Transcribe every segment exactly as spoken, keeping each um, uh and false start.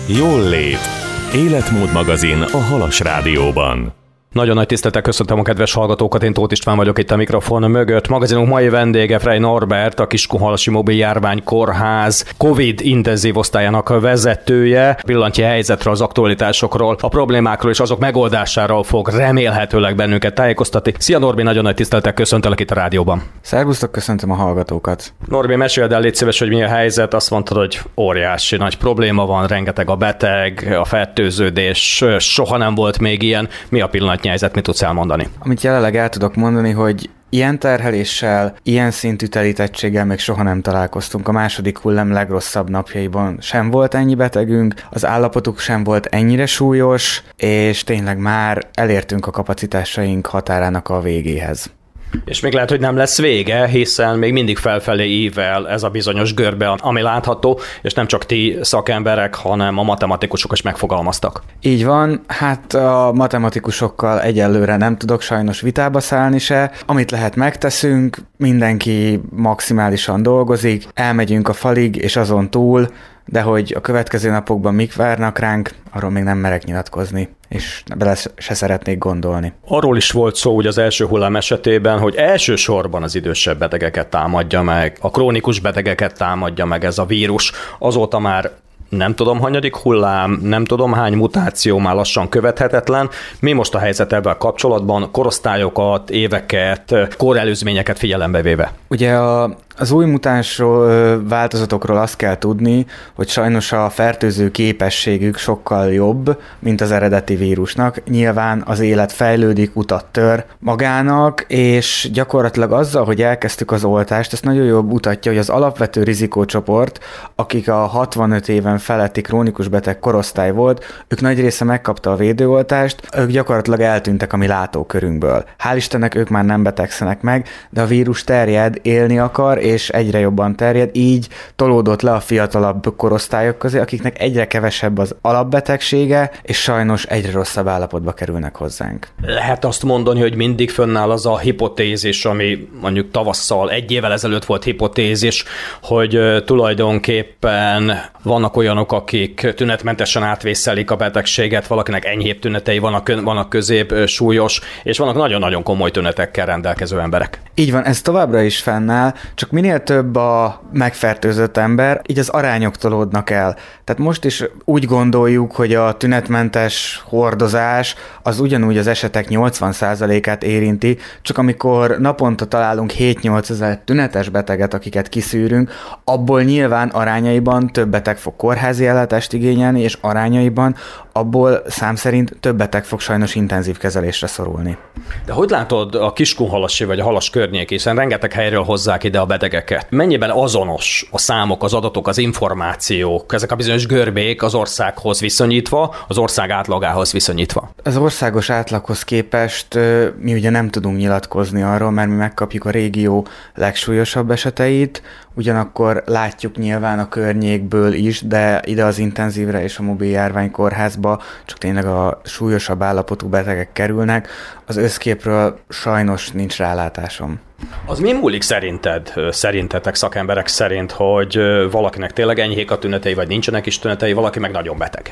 Jól lét. Életmód magazin a Halas Rádióban. Nagyon nagy tisztelettel köszöntöm a kedves hallgatókat, én Tóth István vagyok itt a mikrofon mögött. Magazinunk mai vendége Frey Norbert, a Kiskunhalasi Mobil Járvány Kórház Covid intenzív osztályának vezetője. Pillanatnyi helyzetről, az aktualitásokról, a problémákról és azok megoldásáról fog remélhetőleg bennünket tájékoztatni. Szia Norbi, nagyon nagy tisztelettel köszöntelek itt a rádióban. Szervusztok, köszöntöm a hallgatókat. Norbi, meséld el, légy szíves, hogy mi a helyzet. Azt mondtad, hogy óriási nagy probléma van, rengeteg a beteg, a fertőződés, soha nem volt még ilyen. Mi a pillanatnyi helyzet, mit tudsz elmondani? Amit jelenleg el tudok mondani, hogy ilyen terheléssel, ilyen szintű telítettséggel még soha nem találkoztunk. A második hullám legrosszabb napjaiban sem volt ennyi betegünk, az állapotuk sem volt ennyire súlyos, és tényleg már elértünk a kapacitásaink határának a végéhez. És még lehet, hogy nem lesz vége, hiszen még mindig felfelé ível ez a bizonyos görbe, ami látható, és nem csak ti szakemberek, hanem a matematikusok is megfogalmaztak. Így van, hát a matematikusokkal egyelőre nem tudok sajnos vitába szállni se. Amit lehet megteszünk, mindenki maximálisan dolgozik, elmegyünk a falig és azon túl, de hogy a következő napokban mik várnak ránk, arról még nem merek nyilatkozni, és bele se szeretnék gondolni. Arról is volt szó ugye az első hullám esetében, hogy elsősorban az idősebb betegeket támadja meg, a krónikus betegeket támadja meg ez a vírus. Azóta már nem tudom, hanyadik hullám, nem tudom hány mutáció már lassan követhetetlen. Mi most a helyzet ebben kapcsolatban, korosztályokat, éveket, korelőzményeket figyelembe véve? Ugye a Az új mutánsról, változatokról azt kell tudni, hogy sajnos a fertőző képességük sokkal jobb, mint az eredeti vírusnak. Nyilván az élet fejlődik, utat tör magának, és gyakorlatilag azzal, hogy elkezdtük az oltást, ezt nagyon jól mutatja, hogy az alapvető rizikócsoport, akik a hatvanöt éven feletti krónikus beteg korosztály volt, ők nagy része megkapta a védőoltást, ők gyakorlatilag eltűntek a mi látókörünkből. Hál' Istennek ők már nem betegszenek meg, de a vírus terjed, élni akar, és egyre jobban terjed, így tolódott le a fiatalabb korosztályok közé, akiknek egyre kevesebb az alapbetegsége, és sajnos egyre rosszabb állapotba kerülnek hozzánk. Lehet azt mondani, hogy mindig fönnáll az a hipotézis, ami mondjuk tavasszal, egy évvel ezelőtt volt hipotézis, hogy tulajdonképpen vannak olyanok, akik tünetmentesen átvészelik a betegséget, valakinek enyhébb tünetei vannak, vannak közép súlyos, és vannak nagyon-nagyon komoly tünetekkel rendelkező emberek. Így van, ez továbbra is fennáll, csak minél több a megfertőzött ember, így az arányok tolódnak el. Tehát most is úgy gondoljuk, hogy a tünetmentes hordozás az ugyanúgy az esetek nyolcvan százalékát érinti, csak amikor naponta találunk hét-nyolc ezer tünetes beteget, akiket kiszűrünk, abból nyilván arányaiban több beteg fog kórházi ellátást igényelni, és arányaiban abból szám szerint több beteg fog sajnos intenzív kezelésre szorulni. De hogy látod a Kiskunhalasi vagy a Halas környék, hiszen rengeteg helyről hozzák ide a betegeket. Mennyiben azonos a számok, az adatok, az információk, ezek a bizonyos görbék az országhoz viszonyítva, az ország átlagához viszonyítva? Az országos átlaghoz képest mi ugye nem tudunk nyilatkozni arról, mert mi megkapjuk a régió legsúlyosabb eseteit, ugyanakkor látjuk nyilván a környékből is, de ide az intenzívre és a mobil járványkórházba csak tényleg a súlyosabb állapotú betegek kerülnek. Az összképről sajnos nincs rálátásom. Az mi múlik szerinted, szerintetek szakemberek szerint, hogy valakinek tényleg enyhék a tünetei, vagy nincsenek is tünetei, valaki meg nagyon beteg?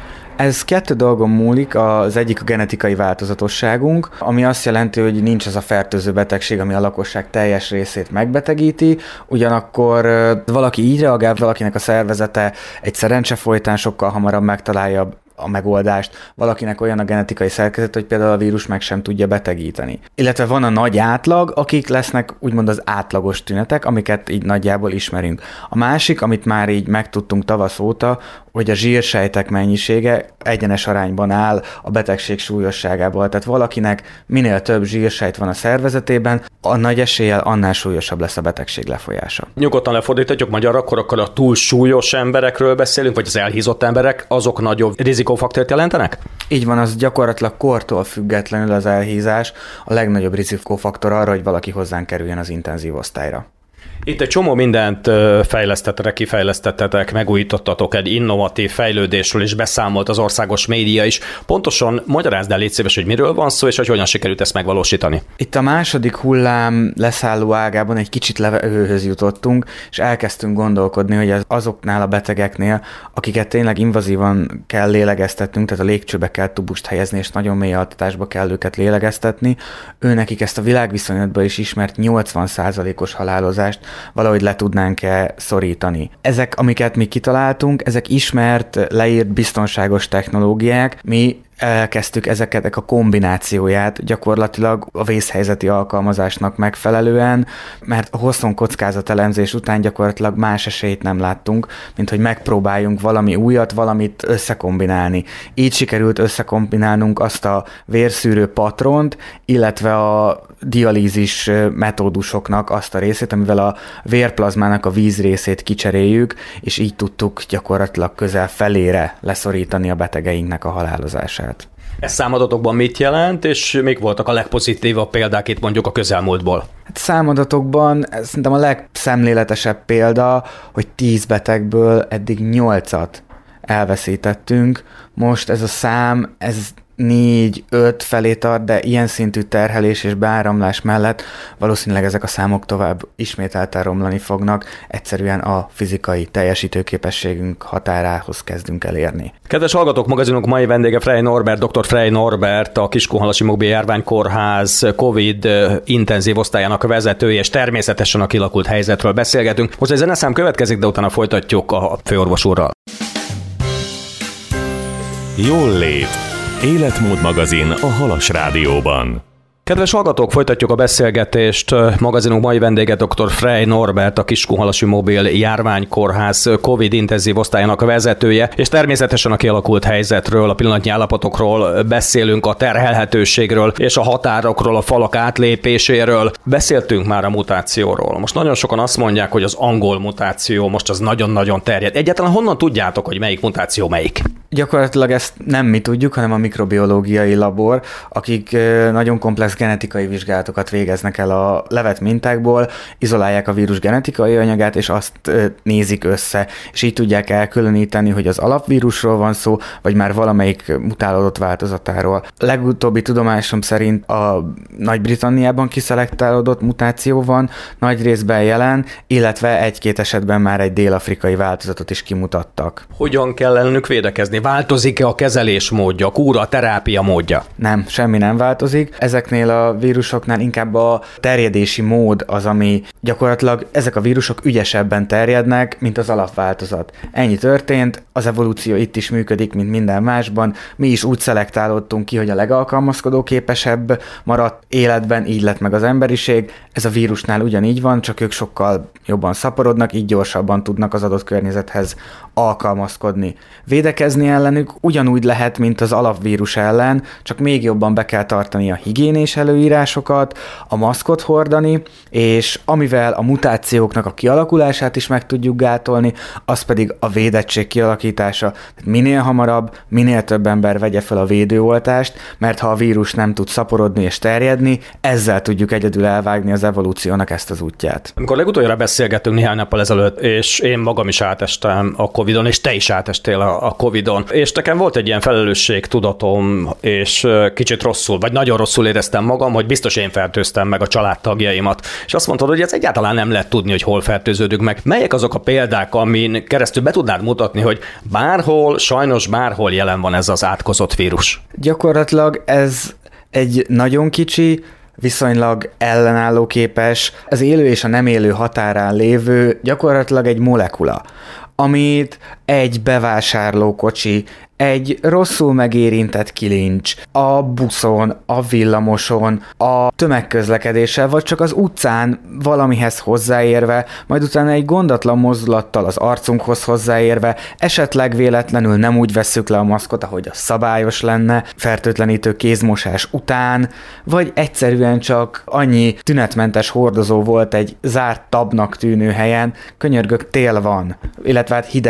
Ez kettő dolgon múlik, az egyik a genetikai változatosságunk, ami azt jelenti, hogy nincs az a fertőző betegség, ami a lakosság teljes részét megbetegíti, ugyanakkor valaki így reagál, valakinek a szervezete egy szerencse folytán sokkal hamarabb megtalálja a megoldást, valakinek olyan a genetikai szerkezet, hogy például a vírus meg sem tudja betegíteni. Illetve van a nagy átlag, akik lesznek úgymond az átlagos tünetek, amiket így nagyjából ismerünk. A másik, amit már így megtudtunk tavasz óta, hogy a zsírsejtek mennyisége egyenes arányban áll a betegség súlyosságával. Tehát valakinek minél több zsírsejt van a szervezetében, a nagy eséllyel annál súlyosabb lesz a betegség lefolyása. Nyugodtan lefordíthatjuk magyarra, akkor, akkor a túl súlyos emberekről beszélünk, vagy az elhízott emberek, azok nagyobb rizikófaktort jelentenek? Így van, az gyakorlatilag kortól függetlenül az elhízás a legnagyobb rizikófaktor arra, hogy valaki hozzánk kerüljön az intenzív osztályra. Itt egy csomó mindent fejlesztettetek, kifejlesztettetek, megújítottatok egy innovatív fejlődésről, és beszámolt az országos média is. Pontosan magyarázd el, légy szíves, hogy miről van szó, és hogy hogyan sikerült ezt megvalósítani. Itt a második hullám leszálló ágában egy kicsit levegőhöz jutottunk, és elkezdtünk gondolkodni, hogy azoknál a betegeknél, akiket tényleg invazívan kell lélegeztetnünk, tehát a légcsőbe kell tubust helyezni, és nagyon mély altatásba kell őket lélegeztetni, őnekik ezt a világviszonylatban is ismert nyolcvan százalékos halálozást valahogy le tudnánk-e szorítani. Ezek, amiket mi kitaláltunk, ezek ismert, leírt biztonságos technológiák, mi elkezdtük ezeket a kombinációját gyakorlatilag a vészhelyzeti alkalmazásnak megfelelően, mert a hosszonkockázat elemzés után gyakorlatilag más esélyt nem láttunk, mint hogy megpróbáljunk valami újat, valamit összekombinálni. Így sikerült összekombinálnunk azt a vérszűrő patront, illetve a dialízis metódusoknak azt a részét, amivel a vérplazmának a víz részét kicseréljük, és így tudtuk gyakorlatilag közel felére leszorítani a betegeinknek a halálozását. Ez számadatokban mit jelent, és mik voltak a legpozitívabb példák itt mondjuk a közelmúltból? Hát számadatokban ez szerintem a legszemléletesebb példa, hogy tíz betegből eddig nyolcat elveszítettünk. Most ez a szám, ez négy-öt felé tart, de ilyen szintű terhelés és beáramlás mellett valószínűleg ezek a számok tovább ismételten romlani fognak, egyszerűen a fizikai teljesítőképességünk határához kezdünk elérni. Kedves hallgatók, magazinunk mai vendége Frey Norbert, dr. Frey Norbert, a Kiskunhalasi Mobil Járványkórház Covid intenzív osztályának vezetője, és természetesen a kialakult helyzetről beszélgetünk. Most egy zeneszám következik, de utána folytatjuk a főorvos úrral. Jól lét. Életmód magazin a Halas Rádióban. Kedves hallgatók, folytatjuk a beszélgetést. Magazinunk mai vendége dr. Frey Norbert, a Kiskunhalasi Mobil Járványkórház Covid intenzív osztályának vezetője, és természetesen a kialakult helyzetről, a pillanatnyi állapotokról beszélünk, a terhelhetőségről és a határokról, a falak átlépéséről. Beszéltünk már a mutációról. Most nagyon sokan azt mondják, hogy az angol mutáció most az nagyon-nagyon terjed. Egyáltalán honnan tudjátok, hogy melyik mutáció melyik? Gyakorlatilag ezt nem mi tudjuk, hanem a mikrobiológiai labor, akik nagyon komplex genetikai vizsgálatokat végeznek el a levett mintákból, izolálják a vírus genetikai anyagát, és azt nézik össze, és így tudják elkülöníteni, hogy az alapvírusról van szó, vagy már valamelyik mutálódott változatáról. Legutóbbi tudomásom szerint a Nagy-Britanniában kiszelektálódott mutáció van, nagy részben jelen, illetve egy-két esetben már egy dél-afrikai változatot is kimutattak. Hogyan kell ellenük védekezni? Változik-e a kezelés módja, a kúra, a terápia módja? Nem, semmi nem változik. Ezeknél a vírusoknál inkább a terjedési mód az, ami gyakorlatilag ezek a vírusok ügyesebben terjednek, mint az alapváltozat. Ennyi történt, az evolúció itt is működik, mint minden másban. Mi is úgy szelektálódtunk ki, hogy a legalkalmazkodó képesebb maradt életben, így lett meg az emberiség. Ez a vírusnál ugyanígy van, csak ők sokkal jobban szaporodnak, így gyorsabban tudnak az adott környezethez alkalmazkodni. Védekezni ellenük ugyanúgy lehet, mint az alapvírus ellen, csak még jobban be kell tartani a higiénés előírásokat, a maszkot hordani, és amivel a mutációknak a kialakulását is meg tudjuk gátolni, az pedig a védettség kialakítása. Minél hamarabb, minél több ember vegye fel a védőoltást, mert ha a vírus nem tud szaporodni és terjedni, ezzel tudjuk egyedül elvágni az evolúciónak ezt az útját. Amikor legutoljára beszélgettünk néhány nappal ezelőtt, és én magam is átestem a Covidon, és te is átestél a Covidon, és nekem volt egy ilyen felelősségtudatom, és kicsit rosszul, vagy nagyon rosszul éreztem magam, hogy biztos én fertőztem meg a családtagjaimat. És azt mondtad, hogy ez egyáltalán nem lehet tudni, hogy hol fertőződünk meg. Melyek azok a példák, amin keresztül be tudnád mutatni, hogy bárhol, sajnos bárhol jelen van ez az átkozott vírus? Gyakorlatilag ez egy nagyon kicsi, viszonylag ellenállóképes, az élő és a nem élő határán lévő gyakorlatilag egy molekula, amit egy bevásárlókocsi, egy rosszul megérintett kilincs, a buszon, a villamoson, a tömegközlekedéssel, vagy csak az utcán valamihez hozzáérve, majd utána egy gondatlan mozdulattal az arcunkhoz hozzáérve, esetleg véletlenül nem úgy vesszük le a maszkot, ahogy az szabályos lenne, fertőtlenítő kézmosás után, vagy egyszerűen csak annyi tünetmentes hordozó volt egy zárt tabnak tűnő helyen, könyörgök, tél van, illetve hát hideg van,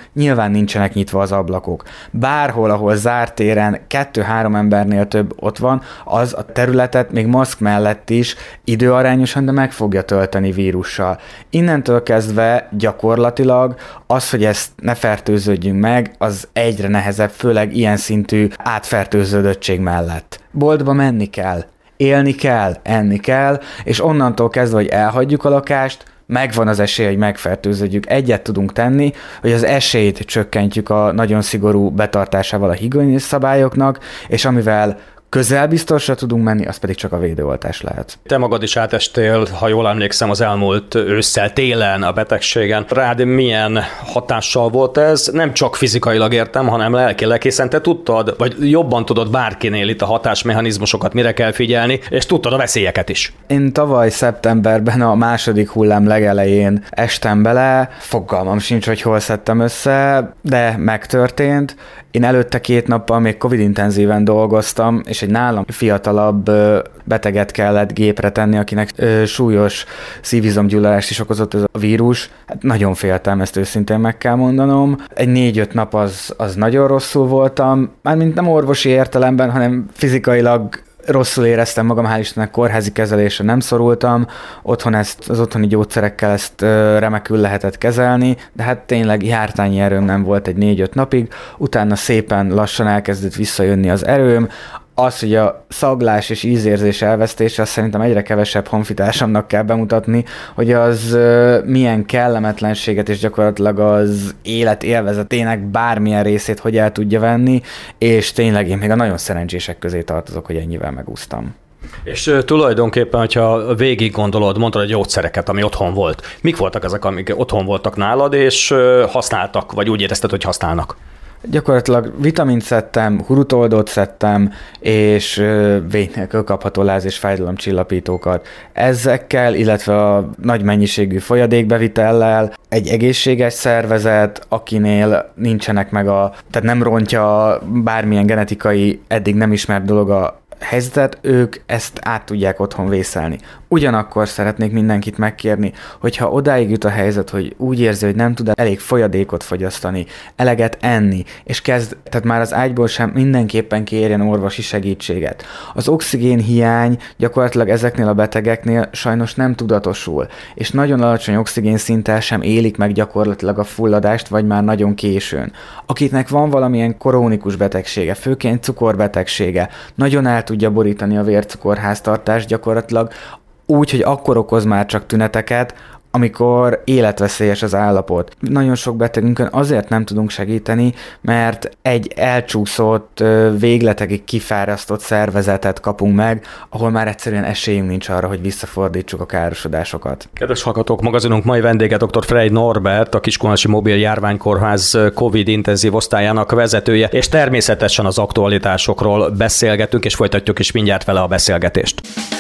nyilván nincsenek nyitva az ablakok. Bárhol, ahol zárt téren kettő-három embernél több ott van, az a területet még maszk mellett is időarányosan, de meg fogja tölteni vírussal. Innentől kezdve gyakorlatilag az, hogy ezt ne fertőződjünk meg, az egyre nehezebb, főleg ilyen szintű átfertőződöttség mellett. Boltba menni kell, élni kell, enni kell, és onnantól kezdve, hogy elhagyjuk a lakást, megvan az esély, hogy megfertőződjük. Egyet tudunk tenni, hogy az esélyt csökkentjük a nagyon szigorú betartásával a higiéniás szabályoknak, és amivel közelbiztosra tudunk menni, az pedig csak a védőoltás lehet. Te magad is átestél, ha jól emlékszem, az elmúlt ősszel, télen a betegségen. Rád milyen hatással volt ez? Nem csak fizikailag értem, hanem lelkileg, hiszen te tudtad, vagy jobban tudod bárkinél itt a hatásmechanizmusokat, mire kell figyelni, és tudtad a veszélyeket is. Én tavaly szeptemberben a második hullám legelején estem bele, fogalmam sincs, hogy hol szedtem össze, de megtörtént. Én előtte két nappal még Covid-intenzíven dolgoztam, és egy nálam fiatalabb beteget kellett gépre tenni, akinek súlyos szívizomgyulladást is okozott ez a vírus. Hát nagyon féltem, ezt őszintén meg kell mondanom. Egy négy-öt nap az, az nagyon rosszul voltam, mármint nem orvosi értelemben, hanem fizikailag rosszul éreztem magam, hál' Istennek kórházi kezelésre nem szorultam, otthon ezt, az otthoni gyógyszerekkel ezt remekül lehetett kezelni, de hát tényleg jártányi erőm nem volt egy négy-öt napig, utána szépen lassan elkezdett visszajönni az erőm. Az, hogy a szaglás és ízérzés elvesztése, azt szerintem egyre kevesebb honfitársamnak kell bemutatni, hogy az milyen kellemetlenséget és gyakorlatilag az élet élvezetének bármilyen részét hogy el tudja venni, és tényleg én még a nagyon szerencsések közé tartozok, hogy ennyivel megúsztam. És uh, tulajdonképpen, hogyha végig gondolod, mondtad a gyógyszereket, ami otthon volt. Mik voltak ezek, amik otthon voltak nálad, és uh, használtak, vagy úgy érezted, hogy használnak? Gyakorlatilag vitamint szedtem, hurutoldót szedtem, és vény nélkül kapható láz- és fájdalomcsillapítókat. Ezekkel, illetve a nagy mennyiségű folyadékbevitellel egy egészséges szervezet, akinél nincsenek meg a, tehát nem rontja bármilyen genetikai, eddig nem ismert dolog a helyzetet, ők ezt át tudják otthon vészelni. Ugyanakkor szeretnék mindenkit megkérni, hogyha odáig jut a helyzet, hogy úgy érzi, hogy nem tud elég folyadékot fogyasztani, eleget enni, és kezd, tehát már az ágyból sem mindenképpen kérjen orvosi segítséget. Az oxigén hiány gyakorlatilag ezeknél a betegeknél sajnos nem tudatosul, és nagyon alacsony oxigén szinttel sem élik meg gyakorlatilag a fulladást, vagy már nagyon későn. Akiknek van valamilyen krónikus betegsége, főként cukorbetegsége, nagyon el tudja borítani a vércukorháztartást gyakorlatilag, úgy, hogy akkor okoz már csak tüneteket, amikor életveszélyes az állapot. Nagyon sok betegünkön azért nem tudunk segíteni, mert egy elcsúszott, végletekig kifárasztott szervezetet kapunk meg, ahol már egyszerűen esélyünk nincs arra, hogy visszafordítsuk a károsodásokat. Kedves hallgatók, magazinunk mai vendége dr. Frey Norbert, a Kiskunhalasi Mobil Járványkórház Covid intenzív osztályának vezetője, és természetesen az aktualitásokról beszélgetünk, és folytatjuk is mindjárt vele a beszélgetést.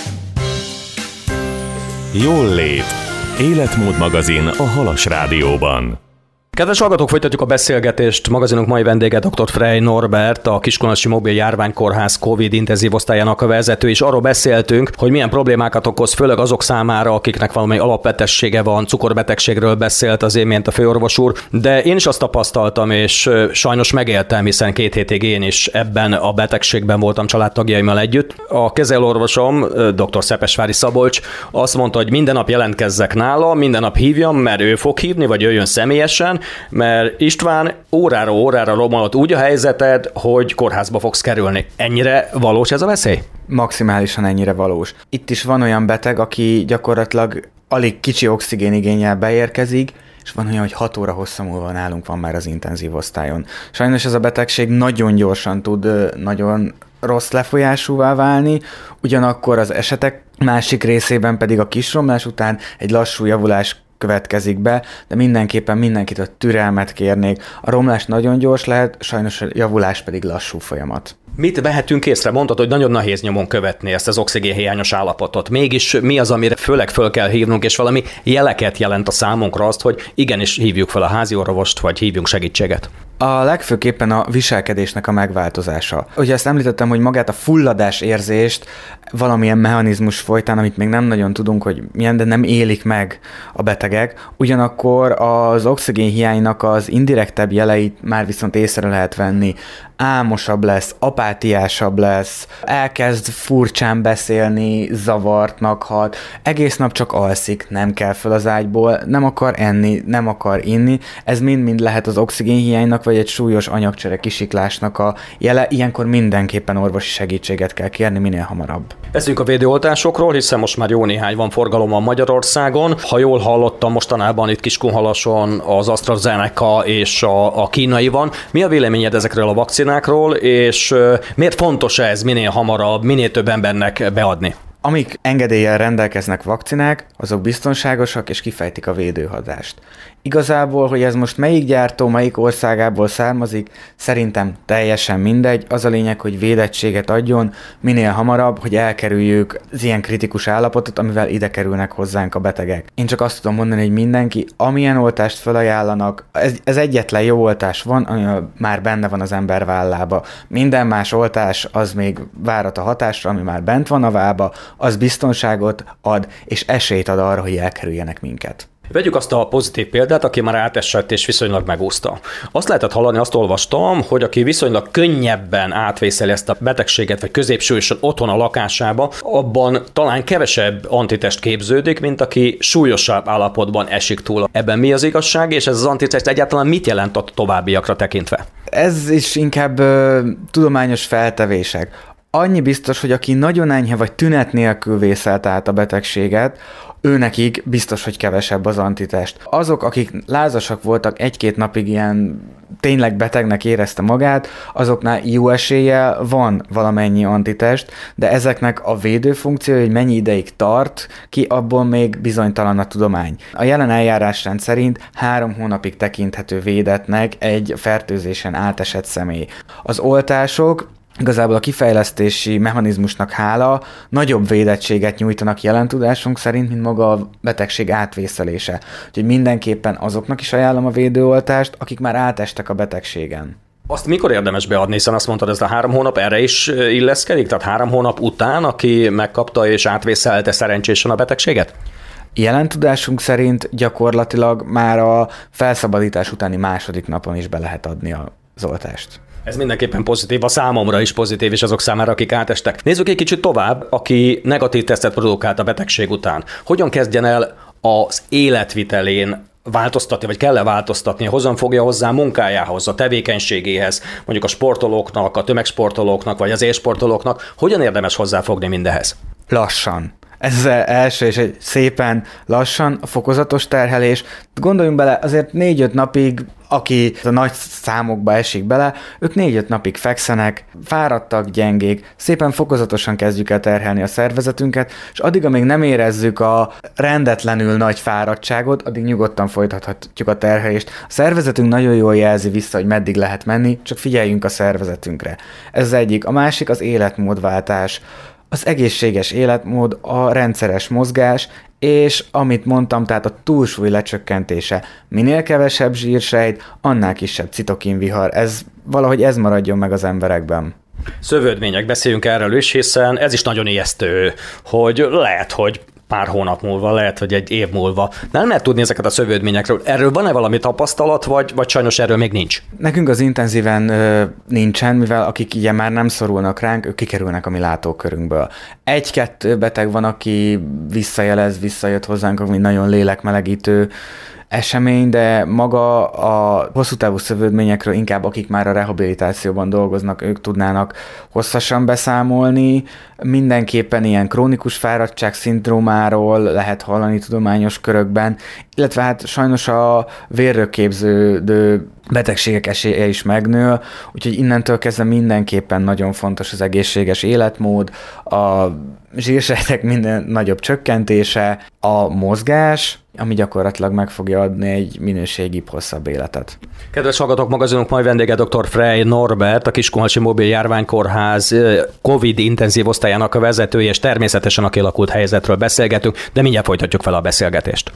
Jól lét. Életmód magazin a Halas Rádióban. Kedves hallgatók, folytatjuk a beszélgetést. Magazinunk mai vendége dr. Frey Norbert, a Kiskunhalasi Mobil Járványkórház Covid intenzív osztályának a vezető, és arról beszéltünk, hogy milyen problémákat okoz, főleg azok számára, akiknek valami alapbetegsége van, cukorbetegségről beszélt az imént a főorvos úr, de én is azt tapasztaltam, és sajnos megéltem, hiszen két hétig én is ebben a betegségben voltam családtagjaimmal együtt. A kezelőorvosom, dr. Szepesvári Szabolcs azt mondta, hogy minden nap jelentkezzek nála, minden nap hívjam, mert ő fog hívni, vagy jöjjön személyesen, mert István, órára órára romolott úgy a helyzeted, hogy kórházba fogsz kerülni. Ennyire valós ez a veszély? Maximálisan ennyire valós. Itt is van olyan beteg, aki gyakorlatilag alig kicsi oxigénigénnyel beérkezik, és van olyan, hogy hat óra hosszú múlva nálunk van már az intenzív osztályon. Sajnos ez a betegség nagyon gyorsan tud nagyon rossz lefolyásúvá válni, ugyanakkor az esetek másik részében pedig a kisromlás után egy lassú javulás következik be, de mindenképpen mindenkit a türelmet kérnék. A romlás nagyon gyors lehet, sajnos a javulás pedig lassú folyamat. Mit vehetünk észre? Mondtad, hogy nagyon nehéz nyomon követni ezt az oxigénhiányos állapotot. Mégis mi az, amire főleg föl kell hívnunk, és valami jeleket jelent a számunkra azt, hogy igenis hívjuk fel a házi orvost, vagy hívjunk segítséget? A legfőképpen a viselkedésnek a megváltozása. Ugye ezt említettem, hogy magát a fulladás érzést valamilyen mechanizmus folytán, amit még nem nagyon tudunk, hogy milyen, de nem élik meg a betegek. Ugyanakkor az oxigénhiánynak az indirektebb jeleit már viszont észre lehet venni. Álmosabb lesz, apátiásabb lesz, elkezd furcsán beszélni, zavartnak hat, egész nap csak alszik, nem kell föl az ágyból, nem akar enni, nem akar inni. Ez mind-mind lehet az oxigénhiánynak, vagy egy súlyos anyagcsere kisiklásnak a jele. Ilyenkor mindenképpen orvosi segítséget kell kérni minél hamarabb. Beszéljünk a védőoltásokról, hiszen most már jó néhány van forgalomban Magyarországon. Ha jól hallottam, mostanában itt Kiskunhalason az AstraZeneca és a, a kínai van. Mi a véleményed ezekről a vakcinákról, és miért fontos ez minél hamarabb, minél több embernek beadni? Amik engedéllyel rendelkeznek vakcinák, azok biztonságosak és kifejtik a védőhatást. Igazából, hogy ez most melyik gyártó, melyik országából származik, szerintem teljesen mindegy. Az a lényeg, hogy védettséget adjon minél hamarabb, hogy elkerüljük az ilyen kritikus állapotot, amivel ide kerülnek hozzánk a betegek. Én csak azt tudom mondani, hogy mindenki, amilyen oltást felajánlanak, ez, ez egyetlen jó oltás van, ami már benne van az ember vállába. Minden más oltás az még várat a hatásra, ami már bent van a vába, az biztonságot ad, és esélyt ad arra, hogy elkerüljenek minket. Vegyük azt a pozitív példát, aki már átesett és viszonylag megúszta. Azt lehetett hallani, azt olvastam, hogy aki viszonylag könnyebben átvészeli ezt a betegséget, vagy középsősen otthon a lakásába, abban talán kevesebb antitest képződik, mint aki súlyosabb állapotban esik túl. Ebben mi az igazság, és ez az antitest egyáltalán mit jelent a továbbiakra tekintve? Ez is inkább ö, tudományos feltevések. Annyi biztos, hogy aki nagyon enyhe vagy tünet nélkül vészelt át a betegséget, őnekik biztos, hogy kevesebb az antitest. Azok, akik lázasak voltak, egy-két napig ilyen tényleg betegnek érezte magát, azoknál jó eséllyel van valamennyi antitest, de ezeknek a védőfunkció, hogy mennyi ideig tart ki, abból még bizonytalan a tudomány. A jelen eljárásrend szerint három hónapig tekinthető védettnek egy fertőzésen átesett személy. Az oltások igazából a kifejlesztési mechanizmusnak hála nagyobb védettséget nyújtanak jelen tudásunk szerint, mint maga a betegség átvészelése. Úgyhogy mindenképpen azoknak is ajánlom a védőoltást, akik már átestek a betegségen. Azt mikor érdemes beadni, hiszen azt mondtad, ez a három hónap erre is illeszkedik? Tehát három hónap után, aki megkapta és átvészelte szerencsésen a betegséget? Jelen tudásunk szerint gyakorlatilag már a felszabadítás utáni második napon is be lehet adni az oltást. Ez mindenképpen pozitív, a számomra is pozitív, és azok számára, akik átestek. Nézzük egy kicsit tovább, aki negatív tesztet produkált a betegség után. Hogyan kezdjen el az életvitelén változtatni, vagy kell-e változtatni, hogyan fogja hozzá a munkájához, a tevékenységéhez, mondjuk a sportolóknak, a tömegsportolóknak, vagy az élsportolóknak, hogyan érdemes hozzáfogni mindehez? Lassan. Ez az első, és egy szépen lassan, a fokozatos terhelés. Gondoljunk bele, azért négy-öt napig, aki a nagy számokba esik bele, ők négy-öt napig fekszenek, fáradtak, gyengék, szépen fokozatosan kezdjük el terhelni a szervezetünket, és addig, amíg nem érezzük a rendetlenül nagy fáradtságot, addig nyugodtan folytathatjuk a terhelést. A szervezetünk nagyon jól jelzi vissza, hogy meddig lehet menni, csak figyeljünk a szervezetünkre. Ez az egyik. A másik az életmódváltás. Az egészséges életmód, a rendszeres mozgás, és amit mondtam, tehát a túlsúly lecsökkentése. Minél kevesebb zsírsejt, annál kisebb citokinvihar. Ez valahogy ez maradjon meg az emberekben. Szövődmények, beszéljünk erről is, hiszen ez is nagyon ijesztő, hogy lehet, hogy pár hónap múlva, lehet, hogy egy év múlva. Nem lehet tudni ezeket a szövődményekről. Erről van-e valami tapasztalat, vagy, vagy sajnos erről még nincs? Nekünk az intenzíven ö, nincsen, mivel akik ugye már nem szorulnak ránk, ők kikerülnek a mi látókörünkből. Egy-kettő beteg van, aki visszajelez, visszajött hozzánk, ami nagyon lélekmelegítő esemény, de maga a hosszú távú szövődményekről inkább akik már a rehabilitációban dolgoznak, ők tudnának hosszasan beszámolni. Mindenképpen ilyen krónikus fáradtság szindrómáról lehet hallani tudományos körökben, illetve hát sajnos a vérről képződő betegségek esélye is megnő, úgyhogy innentől kezdve mindenképpen nagyon fontos az egészséges életmód, a zsírsejtek minden nagyobb csökkentése, a mozgás, ami gyakorlatilag meg fogja adni egy minőségibb, hosszabb életet. Kedves hallgatók, magazinunk mai vendége dr. Frey Norbert, a Kiskunhalasi Mobil Járványkórház Covid intenzív osztályának a vezetője, és természetesen a kialakult helyzetről beszélgetünk, de mindjárt folytatjuk fel a beszélgetést.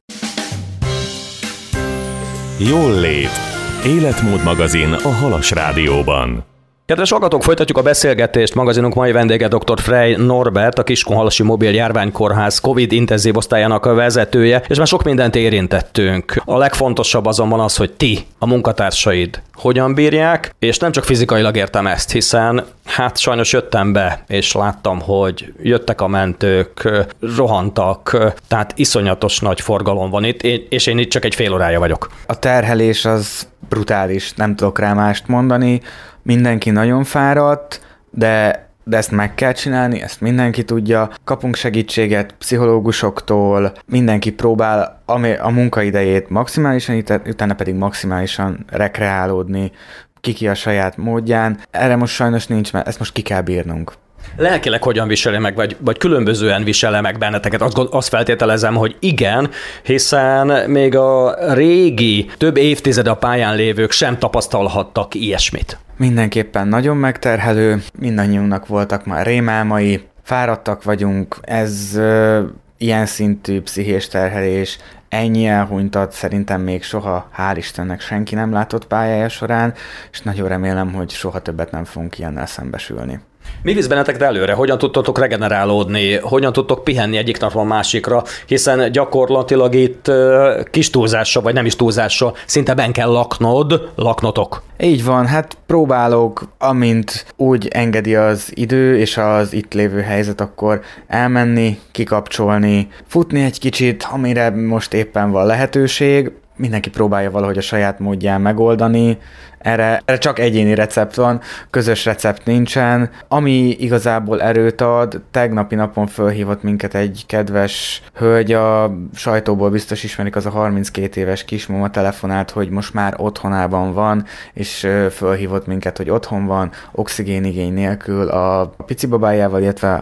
Jól lét. Életmód magazin a Halas Rádióban. Kedves hallgatók, folytatjuk a beszélgetést. Magazinunk mai vendége dr. Frey Norbert, a Kiskunhalasi Mobil Járványkórház Covid intenzív osztályának a vezetője, és már sok mindent érintettünk. A legfontosabb azonban az, hogy ti, a munkatársaid hogyan bírják, és nem csak fizikailag értem ezt, hiszen hát sajnos jöttem be, és láttam, hogy jöttek a mentők, rohantak, tehát iszonyatos nagy forgalom van itt, és én itt csak egy fél órája vagyok. A terhelés az brutális, nem tudok rá mást mondani. Mindenki nagyon fáradt, de, de ezt meg kell csinálni, ezt mindenki tudja. Kapunk segítséget pszichológusoktól, mindenki próbál a munkaidejét maximálisan, utána pedig maximálisan rekreálódni, ki-ki a saját módján. Erre most sajnos nincs, mert ezt most ki kell bírnunk. Lelkileg hogyan viseli meg, vagy, vagy különbözően visel meg benneteket? Azt, azt feltételezem, hogy igen, hiszen még a régi, több évtized a pályán lévők sem tapasztalhattak ilyesmit. Mindenképpen nagyon megterhelő, mindannyiunknak voltak már rémálmai, fáradtak vagyunk, ez ö, ilyen szintű pszichés terhelés, ennyi elhunytat szerintem még soha, hál' Istennek senki nem látott pályája során, és nagyon remélem, hogy soha többet nem fogunk ilyennel szembesülni. Mi visz benneteket előre? Hogyan tudtok regenerálódni? Hogyan tudtok pihenni egyik napról másikra? Hiszen gyakorlatilag itt kis túlzással, vagy nem is túlzással, szinte benn kell laknod, laknotok. Így van, hát próbálok, amint úgy engedi az idő és az itt lévő helyzet, akkor elmenni, kikapcsolni, futni egy kicsit, amire most éppen van lehetőség. Mindenki próbálja valahogy a saját módján megoldani, erre, erre csak egyéni recept van, közös recept nincsen. Ami igazából erőt ad, tegnapi napon fölhívott minket egy kedves hölgy, a sajtóból biztos ismerik, az a harminckét éves kismama telefonált, hogy most már otthonában van, és fölhívott minket, hogy otthon van, oxigénigény nélkül, a pici babájával, illetve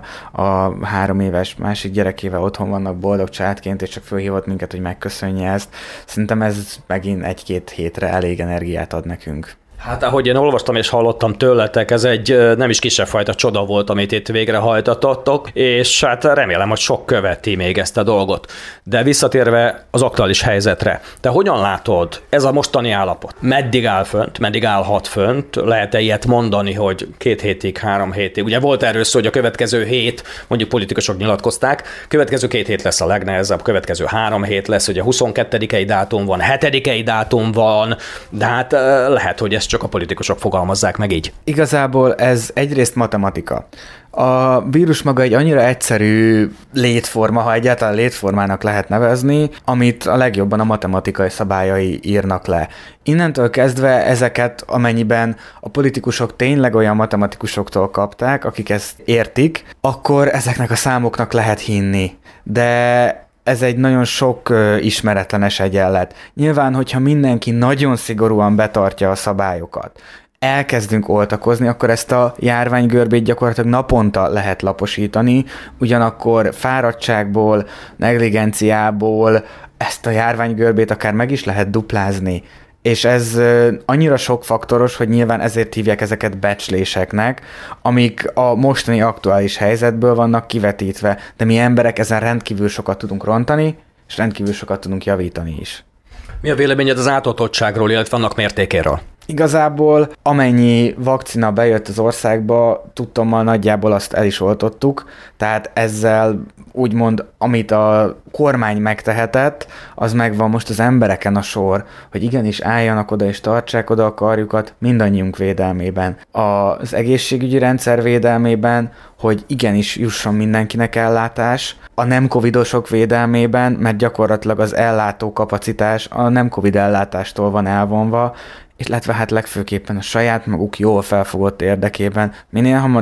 a három éves másik gyerekével otthon vannak boldog családként, és csak fölhívott minket, hogy megköszönje ezt. Szerintem ez megint egy-két hétre elég energiát ad nekünk. Hát ahogy én olvastam és hallottam tőletek, ez egy nem is kisebb fajta csoda volt, amit itt végrehajtottok, és hát remélem, hogy sok követi még ezt a dolgot. De visszatérve az aktuális helyzetre, te hogyan látod ez a mostani állapot? Meddig áll fönt, meddig állhat fönt? Lehet-e ilyet mondani, hogy két hétig, három hétig? Ugye volt erről szó, hogy a következő hét, mondjuk politikusok nyilatkozták, következő két hét lesz a legnehezebb, következő három hét lesz, ugye huszonkettedikei dátum van, hetedikei dátum van, de hát lehet, hogy ez csak a politikusok fogalmazzák meg így. Igazából ez egyrészt matematika. A vírus maga egy annyira egyszerű létforma, ha egyáltalán létformának lehet nevezni, amit a legjobban a matematikai szabályai írnak le. Innentől kezdve ezeket, amennyiben a politikusok tényleg olyan matematikusoktól kapták, akik ezt értik, akkor ezeknek a számoknak lehet hinni. De ez egy nagyon sok uh, ismeretlenes egyenlet. Nyilván, hogyha mindenki nagyon szigorúan betartja a szabályokat, elkezdünk oltakozni, akkor ezt a járványgörbét gyakorlatilag naponta lehet laposítani, ugyanakkor fáradtságból, negligenciából ezt a járványgörbét akár meg is lehet duplázni. És ez annyira sokfaktoros, hogy nyilván ezért hívják ezeket becsléseknek, amik a mostani aktuális helyzetből vannak kivetítve, de mi emberek ezen rendkívül sokat tudunk rontani, és rendkívül sokat tudunk javítani is. Mi a véleményed az átoltottságról, illetve annak mértékéről? Igazából amennyi vakcina bejött az országba, tudtommal nagyjából azt el is oltottuk, tehát ezzel úgymond, amit a kormány megtehetett, az megvan most az embereken a sor, hogy igenis álljanak oda és tartsák oda a karjukat mindannyiunk védelmében. Az egészségügyi rendszer védelmében, hogy igenis jusson mindenkinek ellátás, a nem covidosok védelmében, mert gyakorlatilag az ellátó kapacitás a nem covid ellátástól van elvonva, illetve hát legfőképpen a saját maguk jól felfogott érdekében minél hamarabb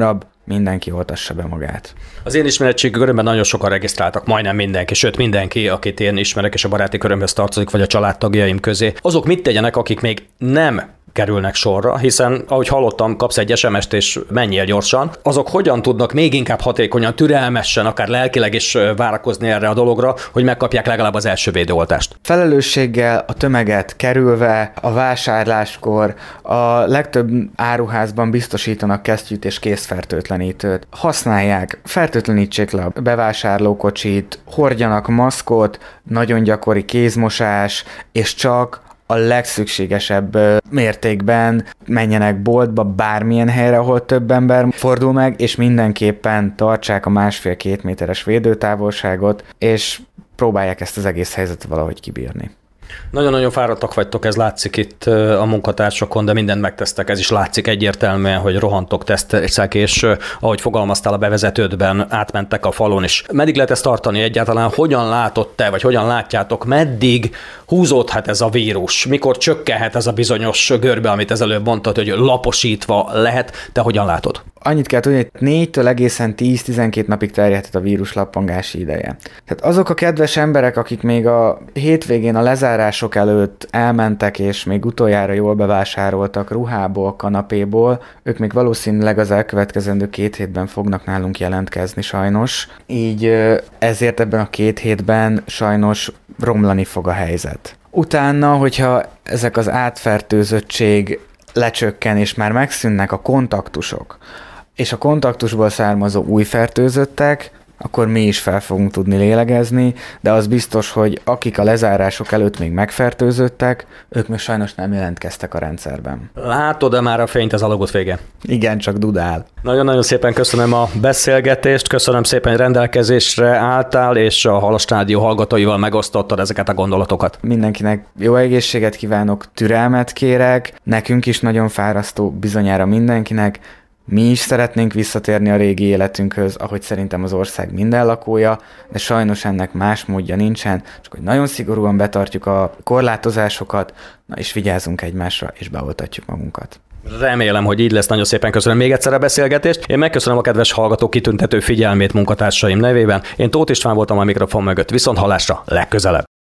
mindenki oltassa be magát. Az én ismeretségi körömben nagyon sokan regisztráltak, majdnem mindenki, sőt mindenki, akit én ismerek, és a baráti körömhöz tartozik, vagy a családtagjaim közé. Azok mit tegyenek, akik még nem kerülnek sorra, hiszen ahogy hallottam, kapsz egy es em est és menjél gyorsan. Azok hogyan tudnak még inkább hatékonyan, türelmesen, akár lelkileg is várakozni erre a dologra, hogy megkapják legalább az első védőoltást? Felelősséggel, a tömeget kerülve, a vásárláskor a legtöbb áruházban biztosítanak kesztyűt és kézfertőtlenítőt. Használják, fertőtlenítsék le a bevásárlókocsit, hordjanak maszkot, nagyon gyakori kézmosás, és csak a legszükségesebb mértékben menjenek boltba, bármilyen helyre, ahol több ember fordul meg, és mindenképpen tartsák a másfél-két méteres védőtávolságot, és próbálják ezt az egész helyzetet valahogy kibírni. Nagyon-nagyon fáradtak vagytok, ez látszik itt a munkatársakon, de mindent megtesztek, ez is látszik egyértelműen, hogy rohantok, tesztek, és ahogy fogalmaztál a bevezetődben, átmentek a falon is. Meddig lehet ezt tartani egyáltalán? Hogyan látod te, vagy hogyan látjátok, meddig húzódhat ez a vírus? Mikor csökkenhet ez a bizonyos görbe, amit ezelőbb mondtad, hogy laposítva lehet? Te hogyan látod? Annyit kell tudni, hogy négytől egészen tíz-tizenkét napig terjedhet a vírus lappangási ideje. Tehát azok a kedves emberek, akik még a hétvégén a lezárások előtt elmentek, és még utoljára jól bevásároltak ruhából, kanapéból, ők még valószínűleg az elkövetkezendő két hétben fognak nálunk jelentkezni sajnos. Így ezért ebben a két hétben sajnos romlani fog a helyzet. Utána, hogyha ezek az átfertőzöttség lecsökken, és már megszűnnek a kontaktusok, és a kontaktusból származó új fertőzöttek, akkor mi is fel fogunk tudni lélegezni, de az biztos, hogy akik a lezárások előtt még megfertőzöttek, ők még sajnos nem jelentkeztek a rendszerben. Látod-e már a fényt az alagút végén? Igen, csak dudál. Nagyon-nagyon szépen köszönöm a beszélgetést, köszönöm szépen, hogy rendelkezésre álltál, és a Halas Rádió hallgatóival megosztottad ezeket a gondolatokat. Mindenkinek jó egészséget kívánok, türelmet kérek, nekünk is nagyon fárasztó, bizonyára mindenkinek. Mi is szeretnénk visszatérni a régi életünkhöz, ahogy szerintem az ország minden lakója, de sajnos ennek más módja nincsen, csak hogy nagyon szigorúan betartjuk a korlátozásokat, na és vigyázzunk egymásra, és beoltatjuk magunkat. Remélem, hogy így lesz. Nagyon szépen köszönöm még egyszer a beszélgetést. Én megköszönöm a kedves hallgatók kitüntető figyelmét munkatársaim nevében. Én Tóth István voltam a mikrofon mögött, viszont hallásra legközelebb.